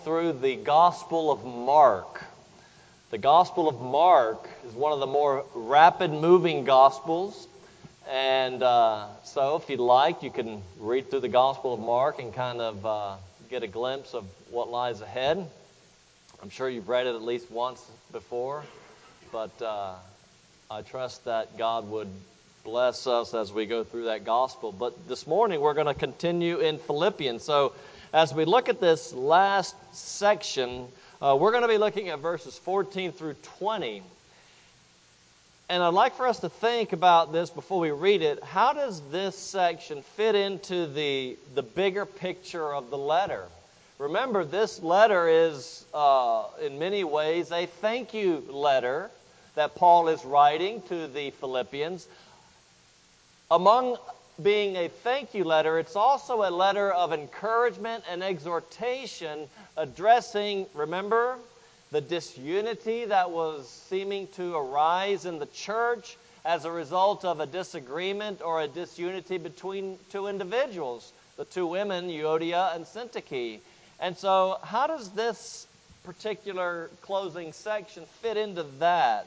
Through the Gospel of Mark. The Gospel of Mark is one of the more rapid-moving Gospels. And so if you'd like, you can read through the Gospel of Mark and kind of get a glimpse of what lies ahead. I'm sure you've read it at least once before, but I trust that God would bless us as we go through that Gospel. But this morning we're going to continue in Philippians. So as we look at this last section, we're going to be looking at verses 14 through 20. And I'd like for us to think about this before we read it. How does this section fit into the bigger picture of the letter? Remember, this letter is, in many ways, a thank you letter that Paul is writing to the Philippians. Among being a thank you letter, it's also a letter of encouragement and exhortation addressing, remember, the disunity that was seeming to arise in the church as a result of a disagreement or a disunity between two individuals, the two women, Euodia and Syntyche. And so how does this particular closing section fit into that?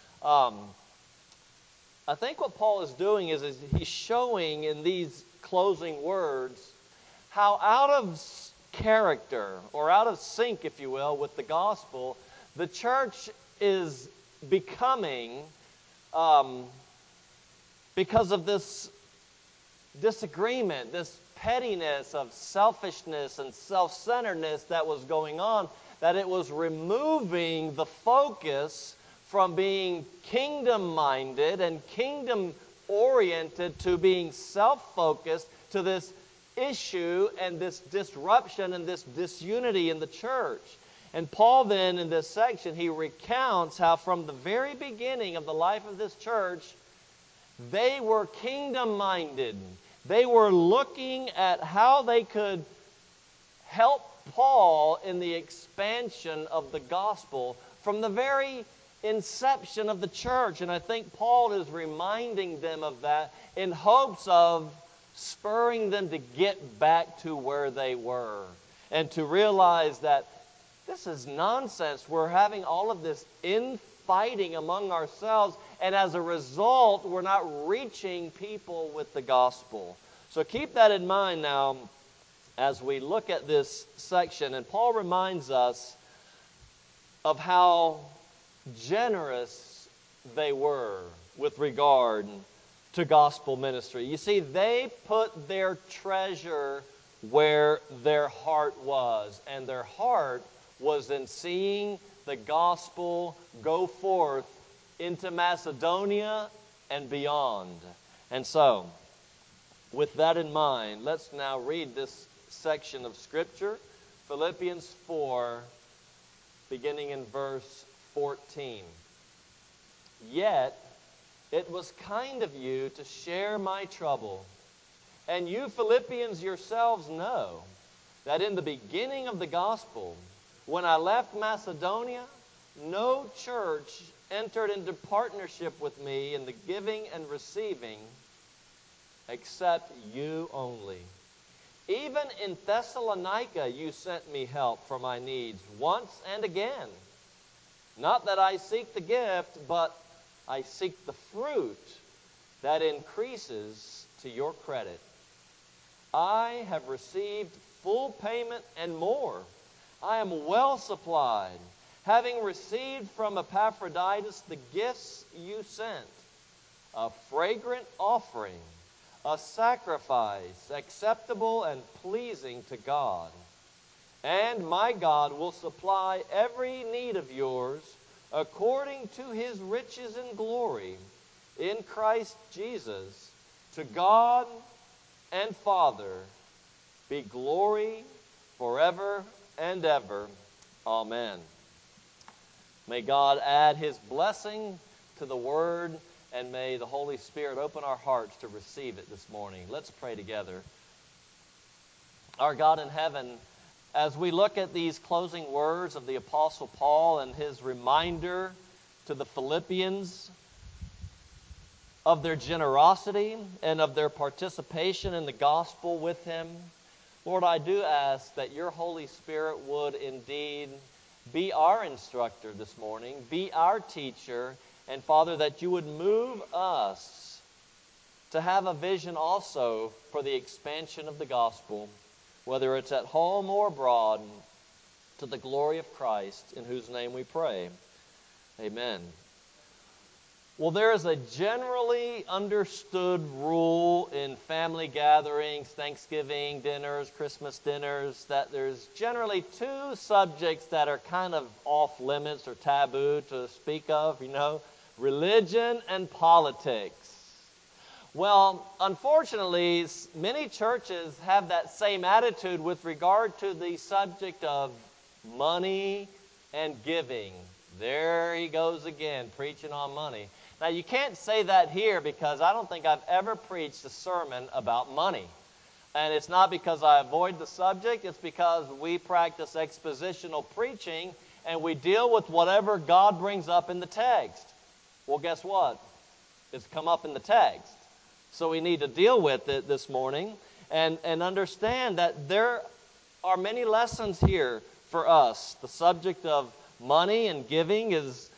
I think what Paul is doing is he's showing in these closing words how out of character, or out of sync, if you will, with the gospel, the church is becoming because of this disagreement, this pettiness of selfishness and self-centeredness that was going on, that it was removing the focus from being kingdom-minded and kingdom-oriented to being self-focused to this issue and this disruption and this disunity in the church. And Paul then, in this section, he recounts how from the very beginning of the life of this church, they were kingdom-minded. They were looking at how they could help Paul in the expansion of the gospel from the very inception of the church. And I think Paul is reminding them of that in hopes of spurring them to get back to where they were and to realize that this is nonsense. We're having all of this infighting among ourselves, and as a result, we're not reaching people with the gospel. So keep that in mind now as we look at this section. And Paul reminds us of how generous they were with regard to gospel ministry. You see, they put their treasure where their heart was, and their heart was in seeing the gospel go forth into Macedonia and beyond. And so, with that in mind, let's now read this section of Scripture, Philippians 4, beginning in verse 14. Yet it was kind of you to share my trouble, and you Philippians yourselves know that in the beginning of the gospel, when I left Macedonia, no church entered into partnership with me in the giving and receiving except you only. Even in Thessalonica you sent me help for my needs once and again. Not that I seek the gift, but I seek the fruit that increases to your credit. I have received full payment and more. I am well supplied, having received from Epaphroditus the gifts you sent, a fragrant offering, a sacrifice acceptable and pleasing to God. And my God will supply every need of yours according to his riches and glory in Christ Jesus. To God and Father be glory forever and ever. Amen. May God add his blessing to the word, and may the Holy Spirit open our hearts to receive it this morning. Let's pray together. Our God in heaven, as we look at these closing words of the Apostle Paul and his reminder to the Philippians of their generosity and of their participation in the gospel with him, Lord, I do ask that your Holy Spirit would indeed be our instructor this morning, be our teacher, and Father, that you would move us to have a vision also for the expansion of the gospel, whether it's at home or abroad, to the glory of Christ, in whose name we pray. Amen. Well, there is a generally understood rule in family gatherings, Thanksgiving dinners, Christmas dinners, that there's generally two subjects that are kind of off limits or taboo to speak of, religion and politics. Well, unfortunately, many churches have that same attitude with regard to the subject of money and giving. There he goes again, preaching on money. Now, you can't say that here because I don't think I've ever preached a sermon about money. And it's not because I avoid the subject, it's because we practice expositional preaching and we deal with whatever God brings up in the text. Well, guess what? It's come up in the text. So we need to deal with it this morning and understand that there are many lessons here for us. The subject of money and giving is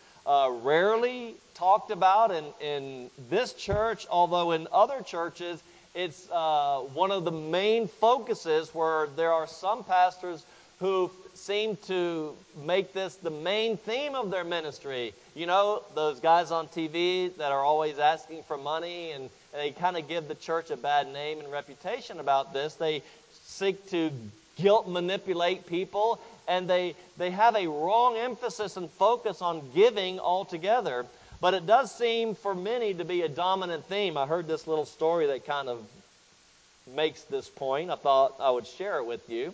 rarely talked about in this church, although in other churches it's one of the main focuses, where there are some pastors who seem to make this the main theme of their ministry. Those guys on TV that are always asking for money, and they kind of give the church a bad name and reputation about this. They seek to guilt manipulate people, and they have a wrong emphasis and focus on giving altogether. But it does seem for many to be a dominant theme. I heard this little story that kind of makes this point. I thought I would share it with you.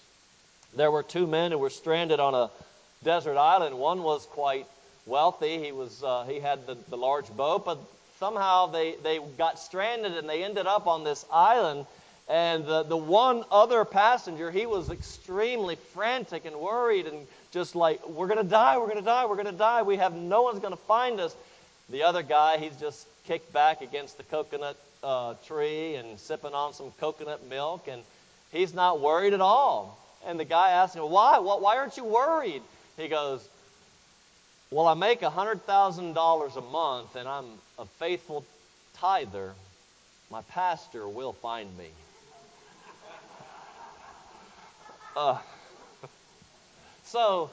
There were two men who were stranded on a desert island. One was quite wealthy. He had the large boat, but somehow they got stranded and they ended up on this island. And the one other passenger, he was extremely frantic and worried and just like, we're going to die, we're going to die, we're going to die. No one's going to find us. The other guy, he's just kicked back against the coconut tree and sipping on some coconut milk, and he's not worried at all. And the guy asked him, why? Why aren't you worried? He goes, well, I make $100,000 a month, and I'm a faithful tither. My pastor will find me. So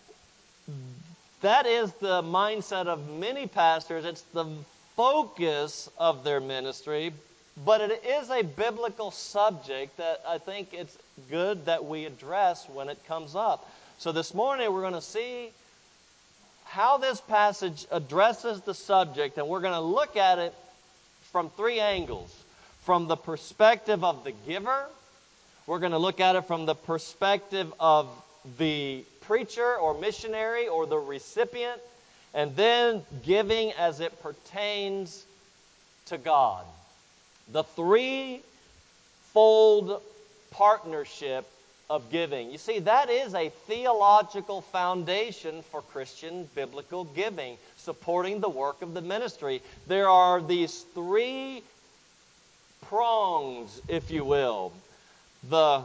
that is the mindset of many pastors. It's the focus of their ministry, but it is a biblical subject that I think it's good that we address when it comes up. So this morning we're going to see how this passage addresses the subject, and we're going to look at it from three angles. From the perspective of the giver, we're going to look at it from the perspective of the preacher or missionary or the recipient, and then giving as it pertains to God. The threefold partnership of giving. You see, that is a theological foundation for Christian biblical giving, supporting the work of the ministry. There are these three prongs, if you will. The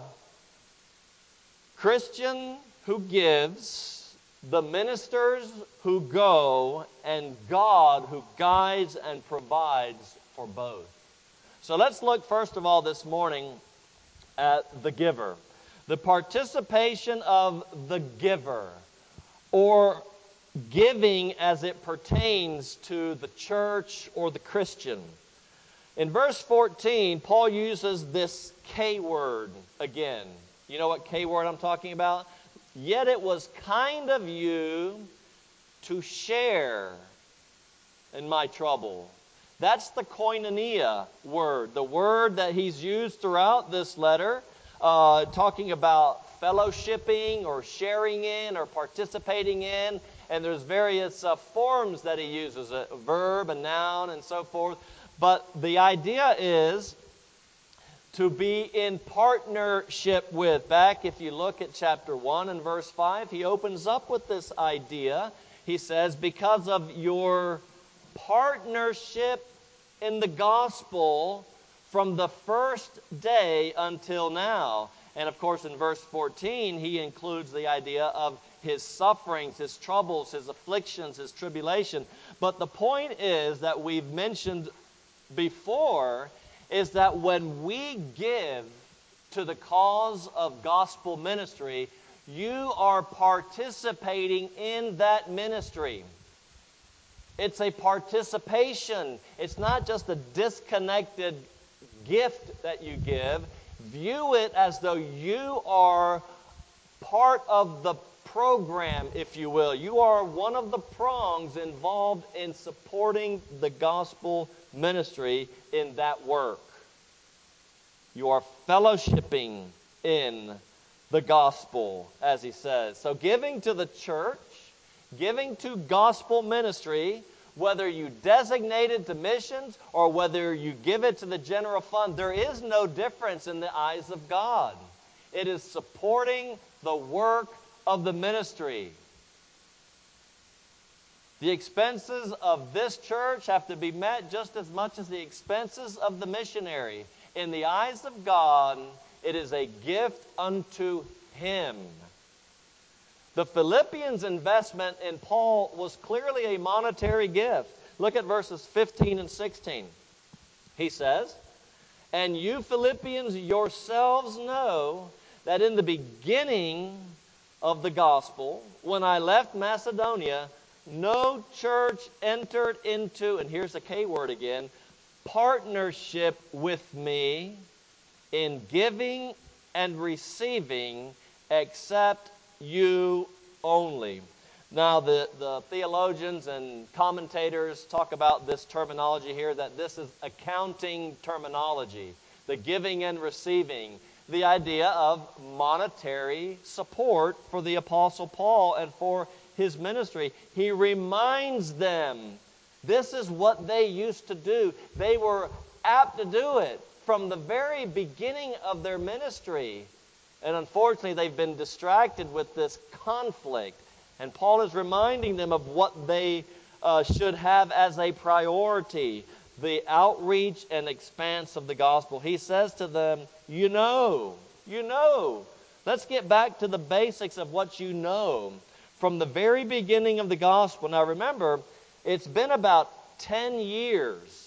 Christian who gives, the ministers who go, and God who guides and provides for both. So let's look first of all this morning at the giver. The participation of the giver, or giving as it pertains to the church or the Christian. In verse 14, Paul uses this K word again. You know what K word I'm talking about? Yet it was kind of you to share in my trouble. That's the koinonia word, the word that he's used throughout this letter, talking about fellowshipping or sharing in or participating in. And there's various forms that he uses, a verb, a noun, and so forth. But the idea is to be in partnership with. Back, if you look at chapter 1 and verse 5, he opens up with this idea. He says, because of your partnership in the gospel from the first day until now. And of course, in verse 14, he includes the idea of his sufferings, his troubles, his afflictions, his tribulation. But the point is that we've mentioned before is that when we give to the cause of gospel ministry, you are participating in that ministry. It's a participation. It's not just a disconnected gift that you give. View it as though you are part of the program, if you will. You are one of the prongs involved in supporting the gospel ministry in that work. You are fellowshipping in the gospel, as he says. So giving to the church, giving to gospel ministry, whether you designate it to missions or whether you give it to the general fund, there is no difference in the eyes of God. It is supporting the work of the ministry. The expenses of this church have to be met just as much as the expenses of the missionary. In the eyes of God, it is a gift unto Him. The Philippians' investment in Paul was clearly a monetary gift. Look at verses 15 and 16. He says, "And you Philippians yourselves know that in the beginning of the gospel, when I left Macedonia, no church entered into," and here's the K word again, "partnership with me in giving and receiving except you only." Now, the theologians and commentators talk about this terminology here, that this is accounting terminology, the giving and receiving, the idea of monetary support for the Apostle Paul and for his ministry. He reminds them this is what they used to do. They were apt to do it from the very beginning of their ministry. And unfortunately, they've been distracted with this conflict. And Paul is reminding them of what they should have as a priority, the outreach and expanse of the gospel. He says to them, you know. Let's get back to the basics of what you know from the very beginning of the gospel. Now remember, it's been about 10 years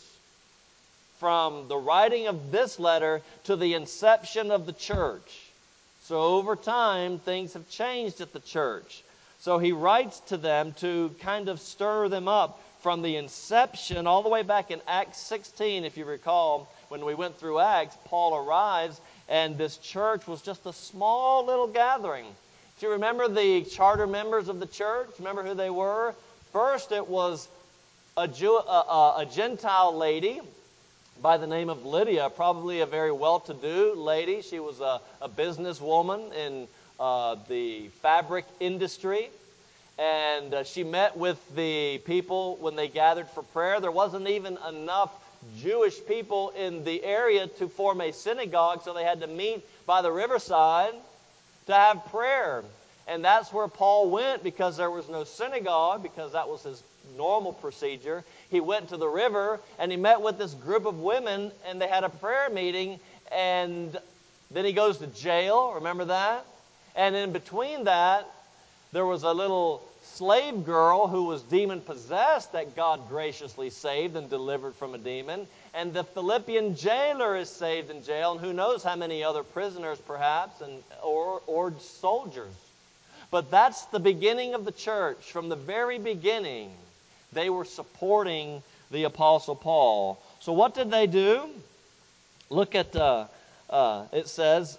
from the writing of this letter to the inception of the church. So over time, things have changed at the church. So he writes to them to kind of stir them up from the inception all the way back in Acts 16, if you recall, when we went through Acts, Paul arrives, and this church was just a small little gathering. Do you remember the charter members of the church? Remember who they were? First, it was a Gentile lady by the name of Lydia, probably a very well-to-do lady. She was a businesswoman in the fabric industry. And she met with the people when they gathered for prayer. There wasn't even enough Jewish people in the area to form a synagogue, so they had to meet by the riverside to have prayer. And that's where Paul went because there was no synagogue, because that was his normal procedure. He went to the river and he met with this group of women and they had a prayer meeting, and then he goes to jail, remember that? And in between that, there was a little slave girl who was demon-possessed that God graciously saved and delivered from a demon. And the Philippian jailer is saved in jail, and who knows how many other prisoners perhaps, or soldiers. But that's the beginning of the church. From the very beginning, they were supporting the Apostle Paul. So what did they do? Look at, it says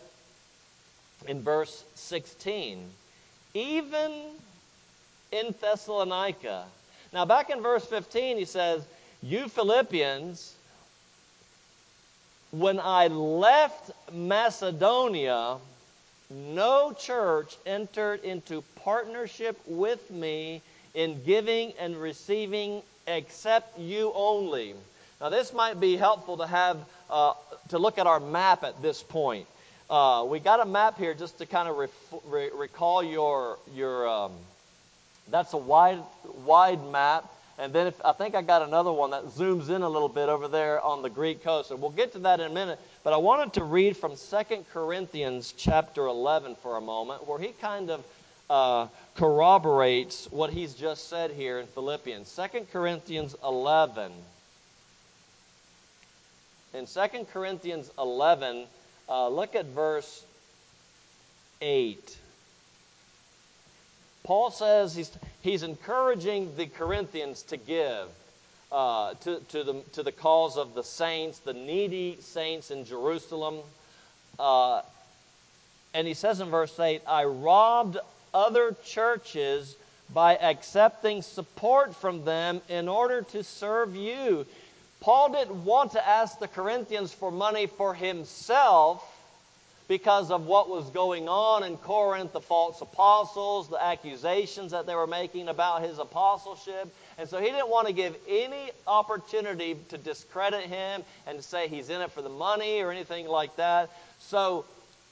in verse 16, even in Thessalonica. Now back in verse 15 he says, you Philippians, when I left Macedonia, no church entered into partnership with me in giving and receiving except you only. Now this might be helpful to have to look at our map at this point. We got a map here just to kind of recall your that's a wide map, And then I think I got another one that zooms in a little bit over there on the Greek coast. And we'll get to that in a minute. But I wanted to read from 2 Corinthians chapter 11 for a moment, where he kind of corroborates what he's just said here in Philippians. 2 Corinthians 11. In 2 Corinthians 11, look at verse 8. Paul says he's encouraging the Corinthians to give to the cause of the saints, the needy saints in Jerusalem. And he says in verse 8, I robbed other churches by accepting support from them in order to serve you. Paul didn't want to ask the Corinthians for money for himself because of what was going on in Corinth, the false apostles, the accusations that they were making about his apostleship. And so he didn't want to give any opportunity to discredit him and to say he's in it for the money or anything like that. So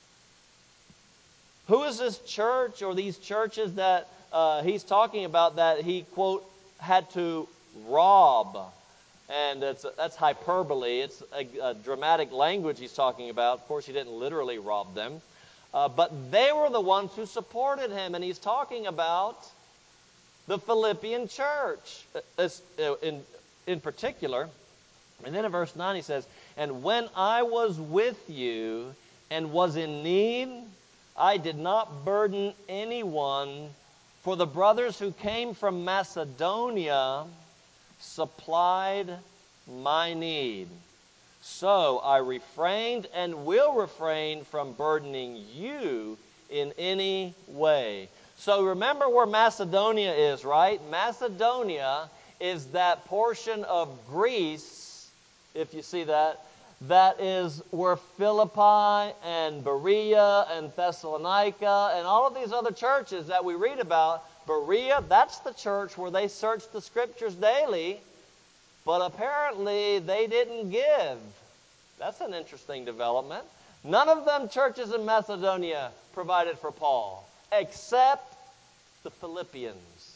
who is this church or these churches that he's talking about that he, quote, had to rob? And that's hyperbole. It's a dramatic language he's talking about. Of course, he didn't literally rob them. But they were the ones who supported him. And he's talking about the Philippian church in particular. And then in verse 9 he says, and when I was with you and was in need, I did not burden anyone, for the brothers who came from Macedonia supplied my need. So I refrained and will refrain from burdening you in any way. So remember where Macedonia is, right? Macedonia is that portion of Greece, if you see that, that is where Philippi and Berea and Thessalonica and all of these other churches that we read about. Berea, that's the church where they searched the Scriptures daily, but apparently they didn't give. That's an interesting development. None of them churches in Macedonia provided for Paul, except the Philippians.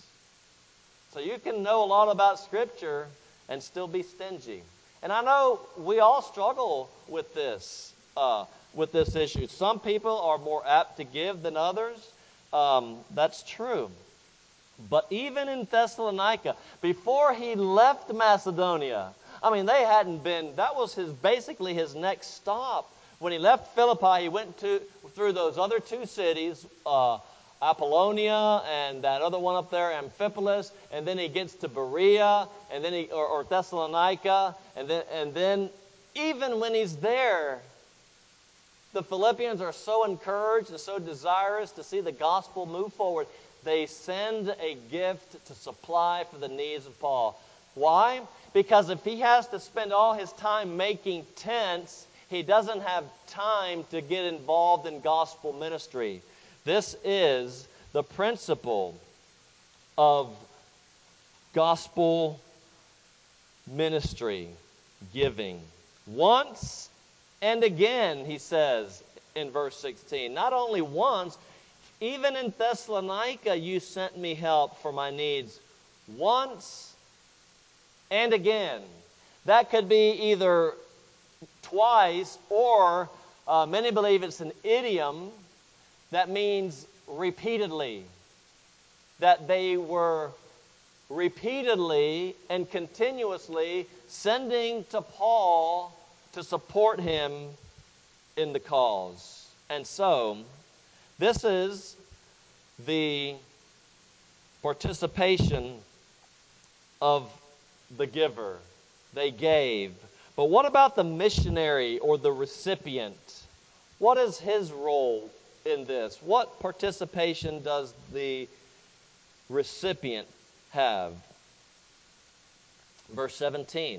So you can know a lot about Scripture and still be stingy. And I know we all struggle with this issue. Some people are more apt to give than others. That's true. But even in Thessalonica, before he left Macedonia, I mean, they hadn't been, that was basically his next stop. When he left Philippi, he went through those other two cities, Apollonia and that other one up there, Amphipolis, and then he gets to Berea, and then or Thessalonica, and then even when he's there, the Philippians are so encouraged and so desirous to see the gospel move forward. They send a gift to supply for the needs of Paul. Why? Because if he has to spend all his time making tents, he doesn't have time to get involved in gospel ministry. This is the principle of gospel ministry, giving. Once and again, he says in verse 16. Not only once, even in Thessalonica you sent me help for my needs. Once and again. That could be either twice or many believe it's an idiom that means repeatedly. That they were repeatedly and continuously sending to Paul to support him in the cause. And so, this is the participation of the giver. They gave. But what about the missionary or the recipient? What is his role in this? What participation does the recipient have? Verse 17.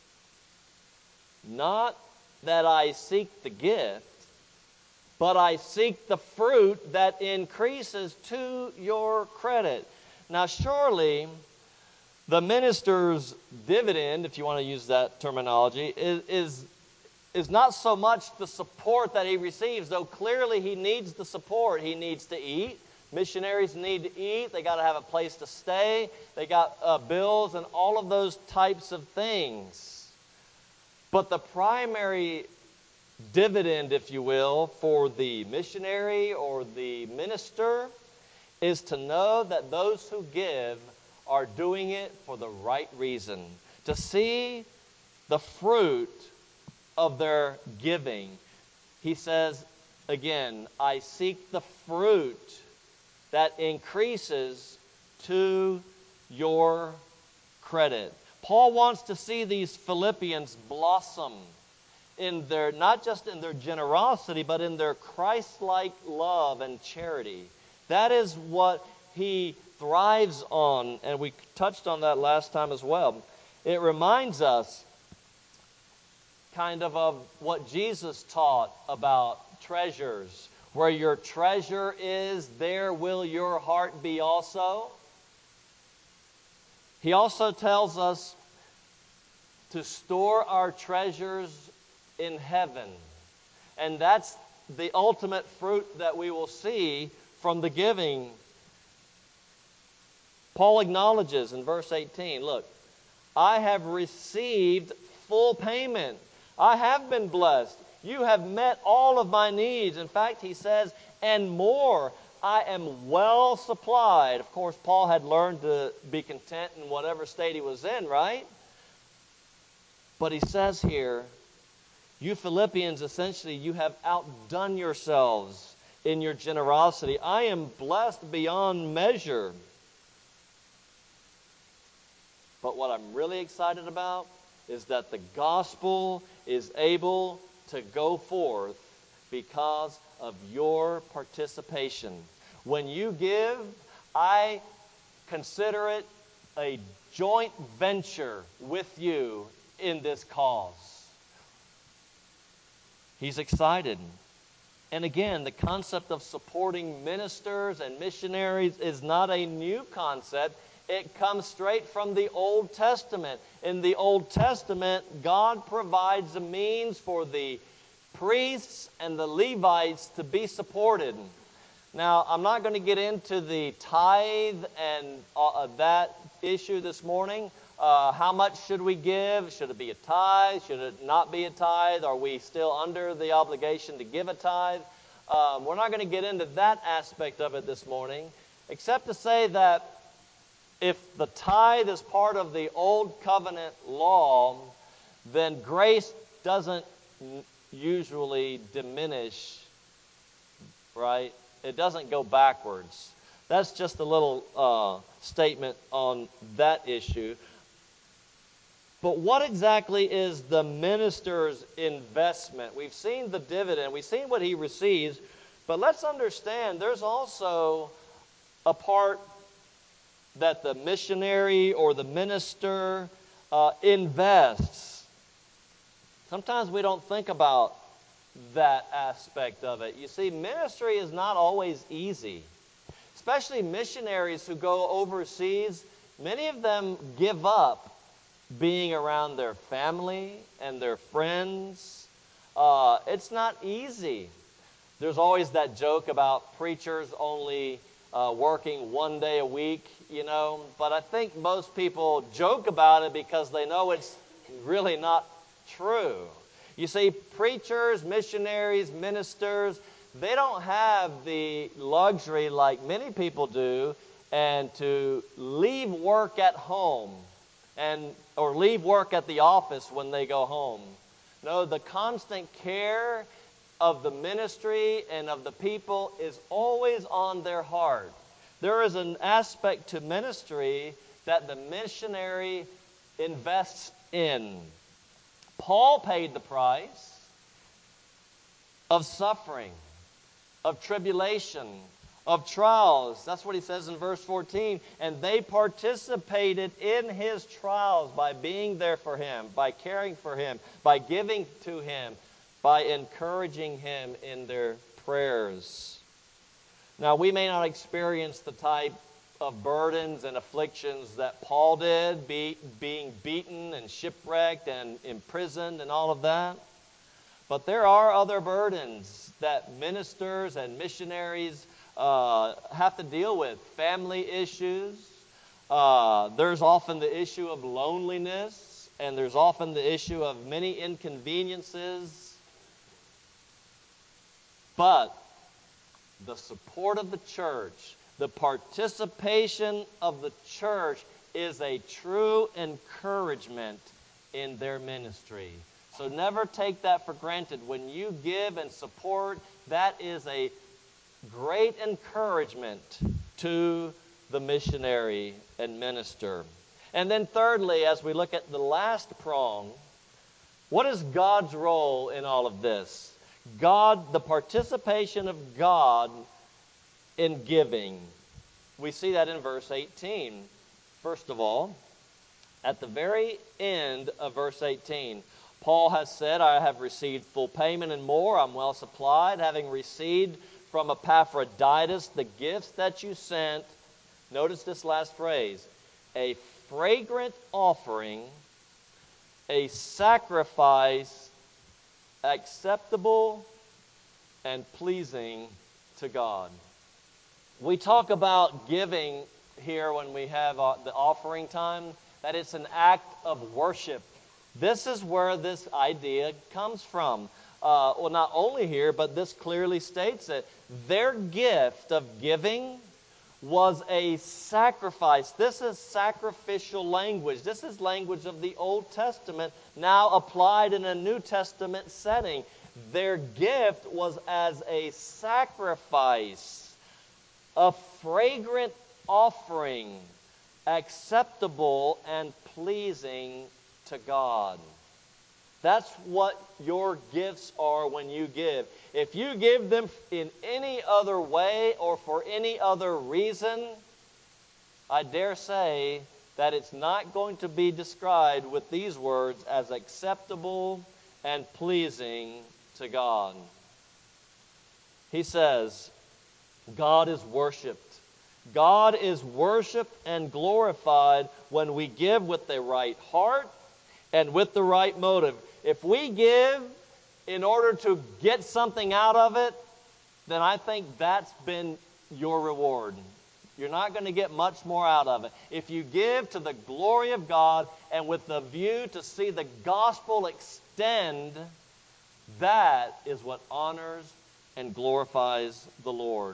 Not that I seek the gift, but I seek the fruit that increases to your credit. Now surely the minister's dividend, if you want to use that terminology, is not so much the support that he receives, though clearly he needs the support. He needs to eat, Missionaries need to eat. They got to have a place to stay. They got bills and all of those types of things. But the primary dividend, if you will, for the missionary or the minister is to know that those who give are doing it for the right reason. To see the fruit of their giving. He says, again, I seek the fruit that increases to your credit. Paul wants to see these Philippians blossom in their, not just in their generosity, but in their Christ-like love and charity. That is what he thrives on, and we touched on that last time as well. It reminds us kind of what Jesus taught about treasures. Where your treasure is, there will your heart be also. He also tells us to store our treasures in heaven. And that's the ultimate fruit that we will see from the giving. Paul acknowledges in verse 18, look, I have received full payment. I have been blessed. You have met all of my needs. In fact, he says, and more. I am well supplied. Of course, Paul had learned to be content in whatever state he was in, right? But he says here, you Philippians, essentially, you have outdone yourselves in your generosity. I am blessed beyond measure. But what I'm really excited about is that the gospel is able to go forth because of your participation. When you give, I consider it a joint venture with you in this cause. He's excited. And again, the concept of supporting ministers and missionaries is not a new concept. It comes straight from the Old Testament. In the Old Testament, God provides a means for the priests and the Levites to be supported. Now, I'm not going to get into the tithe and that issue this morning. How much should we give? Should it be a tithe? Should it not be a tithe? Are we still under the obligation to give a tithe? We're not going to get into that aspect of it this morning, except to say that if the tithe is part of the Old Covenant law, then grace doesn't usually diminish, right? It doesn't go backwards. That's just a little statement on that issue. But what exactly is the minister's investment? We've seen the dividend. We've seen what he receives. But let's understand there's also a part that the missionary or the minister invests. Sometimes we don't think about that aspect of it. You see, ministry is not always easy. Especially missionaries who go overseas, many of them give up being around their family and their friends. It's not easy. There's always that joke about preachers only working one day a week, you know. But I think most people joke about it because they know it's really not true. You see, preachers, missionaries, ministers, they don't have the luxury like many people do and to leave work at home or leave work at the office when they go home. No, the constant care of the ministry and of the people is always on their heart. There is an aspect to ministry that the missionary invests in. Paul paid the price of suffering, of tribulation, of trials. That's what he says in verse 14. And they participated in his trials by being there for him, by caring for him, by giving to him, by encouraging him in their prayers. Now, we may not experience the type of burdens and afflictions that Paul did, being beaten and shipwrecked and imprisoned and all of that. But there are other burdens that ministers and missionaries have to deal with family issues. There's often the issue of loneliness, and there's often the issue of many inconveniences. But the support of the church, the participation of the church is a true encouragement in their ministry. So never take that for granted. When you give and support, that is a great encouragement to the missionary and minister. And then thirdly, as we look at the last prong, what is God's role in all of this? God, the participation of God in giving. We see that in verse 18. First of all, at the very end of verse 18, Paul has said, I have received full payment and more. I'm well supplied, having received from Epaphroditus the gifts that you sent. Notice this last phrase, a fragrant offering, a sacrifice acceptable and pleasing to God. We talk about giving here when we have the offering time, that it's an act of worship. This is where this idea comes from. Well, not only here, but this clearly states it. Their gift of giving was a sacrifice. This is sacrificial language. This is language of the Old Testament now applied in a New Testament setting. Their gift was as a sacrifice, a fragrant offering, acceptable and pleasing to God. That's what your gifts are when you give. If you give them in any other way or for any other reason, I dare say that it's not going to be described with these words as acceptable and pleasing to God. He says, God is worshiped. God is worshiped and glorified when we give with the right heart and with the right motive. If we give in order to get something out of it, then I think that's been your reward. You're not going to get much more out of it. If you give to the glory of God and with the view to see the gospel extend, that is what honors and glorifies the Lord.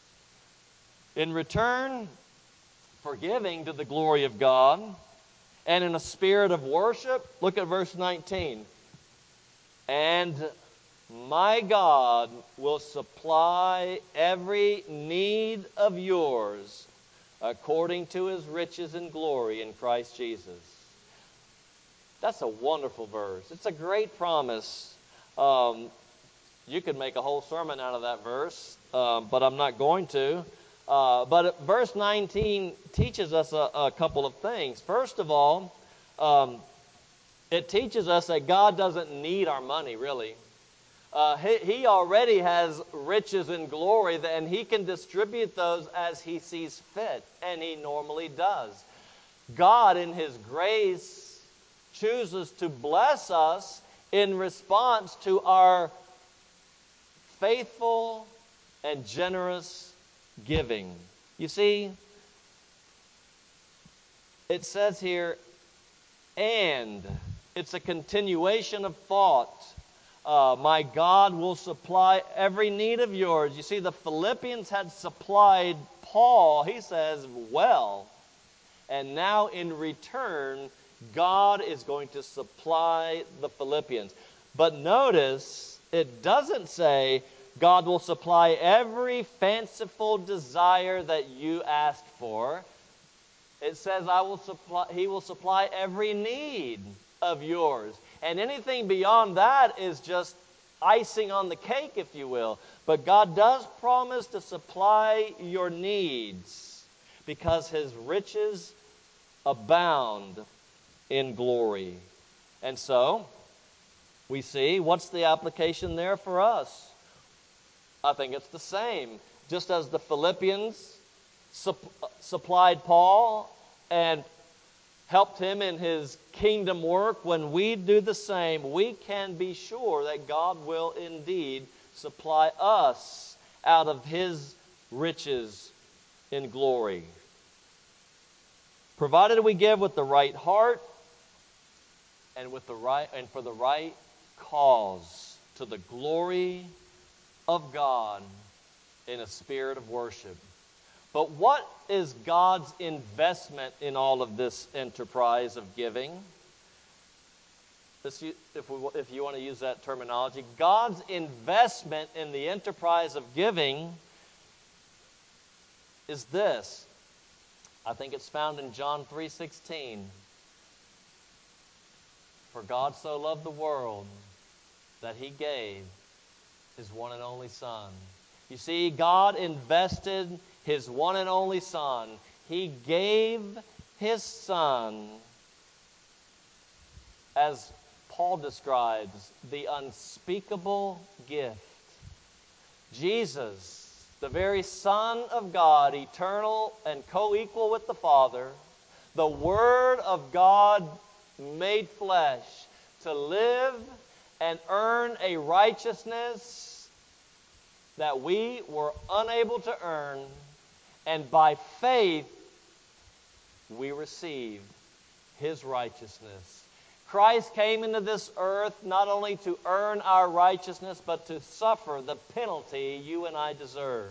In return for giving to the glory of God and in a spirit of worship, look at verse 19. And my God will supply every need of yours according to His riches and glory in Christ Jesus. That's a wonderful verse. It's a great promise. You could make a whole sermon out of that verse, but I'm not going to. But verse 19 teaches us a couple of things. First of all, it teaches us that God doesn't need our money, really. He already has riches and glory, and He can distribute those as He sees fit, and He normally does. God, in His grace, chooses to bless us in response to our faithful and generous giving. You see, it says here, and it's a continuation of thought. My God will supply every need of yours. You see, the Philippians had supplied Paul, he says, well. And now in return, God is going to supply the Philippians. But notice, it doesn't say God will supply every fanciful desire that you asked for. It says He will supply every need of yours. And anything beyond that is just icing on the cake, if you will. But God does promise to supply your needs because His riches abound in glory. And so, we see, what's the application there for us? I think it's the same. Just as the Philippians supplied Paul and helped him in his kingdom work, when we do the same, we can be sure that God will indeed supply us out of His riches in glory. Provided we give with the right heart and for the right cause, to the glory of God in a spirit of worship. But what is God's investment in all of this enterprise of giving? If you want to use that terminology, God's investment in the enterprise of giving is this. I think it's found in John 3:16. For God so loved the world that He gave His one and only Son. You see, God invested His one and only Son. He gave His Son, as Paul describes, the unspeakable gift. Jesus, the very Son of God, eternal and co-equal with the Father, the Word of God made flesh to live and earn a righteousness that we were unable to earn, and by faith we received His righteousness. Christ came into this earth not only to earn our righteousness, but to suffer the penalty you and I deserved.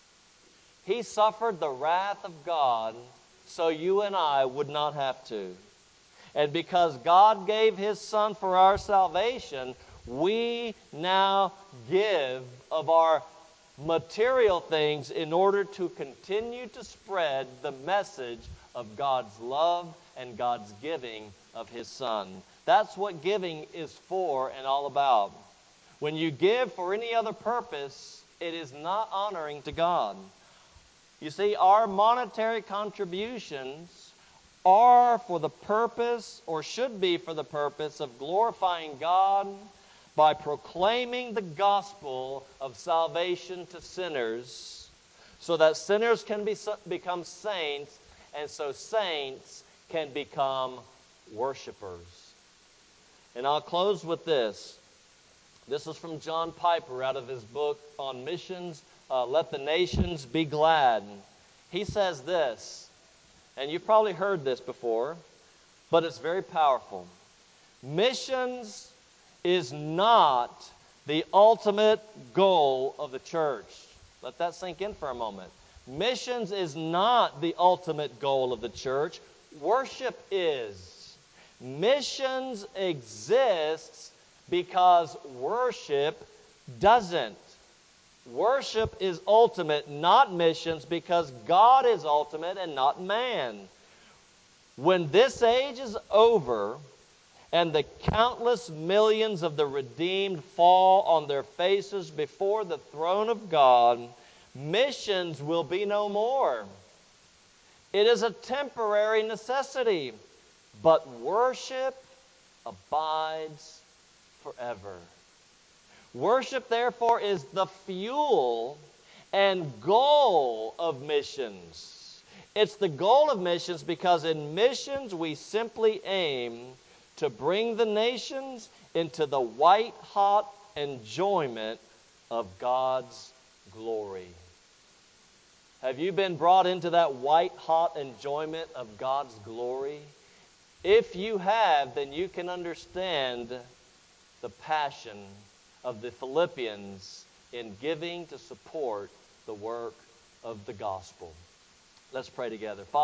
He suffered the wrath of God so you and I would not have to. And because God gave His Son for our salvation, we now give of our material things in order to continue to spread the message of God's love and God's giving of His Son. That's what giving is for and all about. When you give for any other purpose, it is not honoring to God. You see, our monetary contributions are for the purpose, or should be for the purpose, of glorifying God by proclaiming the gospel of salvation to sinners, so that sinners can become saints, and so saints can become worshipers. And I'll close with this. This is from John Piper out of his book on missions, Let the Nations Be Glad. He says this, and you've probably heard this before, but it's very powerful. Missions is not the ultimate goal of the church. Let that sink in for a moment. Missions is not the ultimate goal of the church. Worship is. Missions exists because worship doesn't. Worship is ultimate, not missions, because God is ultimate and not man. When this age is over and the countless millions of the redeemed fall on their faces before the throne of God, missions will be no more. It is a temporary necessity, but worship abides forever. Worship, therefore, is the fuel and goal of missions. It's the goal of missions because in missions we simply aim to bring the nations into the white-hot enjoyment of God's glory. Have you been brought into that white-hot enjoyment of God's glory? If you have, then you can understand the passion of the Philippians in giving to support the work of the gospel. Let's pray together.